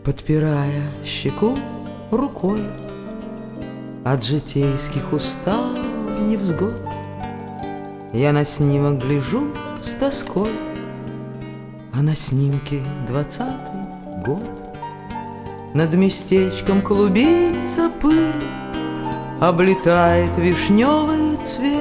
Подпирая щеку рукой от житейских устал невзгод, я на снимок гляжу с тоской, а на снимке 20-й год. Над местечком клубится пыль, облетает вишневый цвет.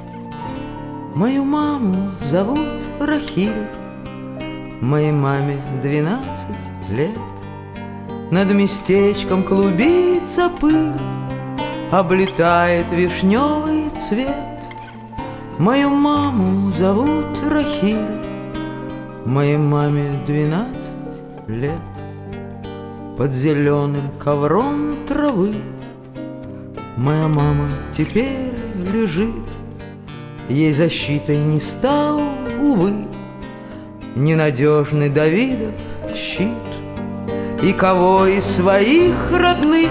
Мою маму зовут Рахиль, моей маме 12 лет. Над местечком клубится пыль, облетает вишневый цвет. Мою маму зовут Рахиль, моей маме 12 лет. Под зеленым ковром травы моя мама теперь лежит. Ей защитой не стал, увы, ненадежный Давидов щит. И кого из своих родных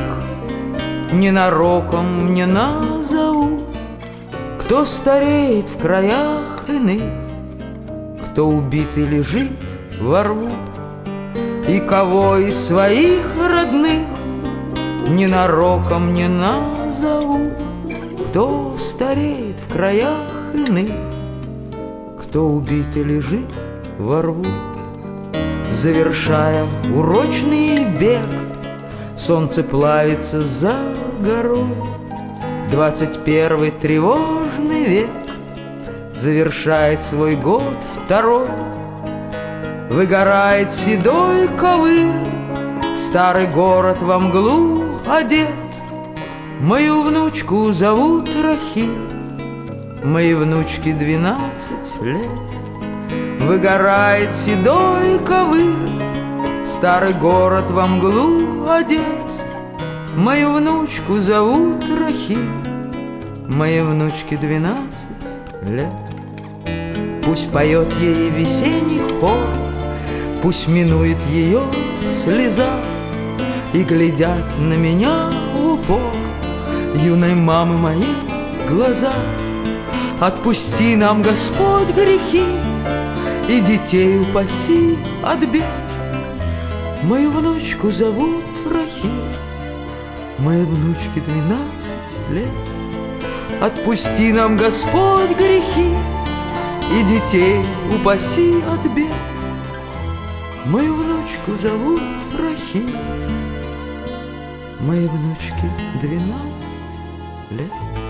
ненароком мне назову, кто стареет в краях иных, кто убитый лежит во рву. И кого из своих родных ненароком не назову, кто стареет в краях иных, кто убитый лежит во рву. Завершая урочный бег, солнце плавится за горой. 21-й тревожный век завершает свой год второй. Выгорает седой ковыль, старый город во мглу одет. Мою внучку зовут Рахиль, моей внучке 12 лет. Выгорает седой ковыль, старый город во мглу одет. Мою внучку зовут Рахиль, моей внучке 12 лет. Пусть поет ей весенний хор, пусть минует ее слеза, и глядят на меня в упор юной мамы моей глаза. Отпусти нам, Господь, грехи, и детей упаси от бед. Мою внучку зовут Рахиль, моей внучке 12 лет. Отпусти нам, Господь, грехи, и детей упаси от бед. Мою внучку зовут Рахиль, моей внучке 12 лет.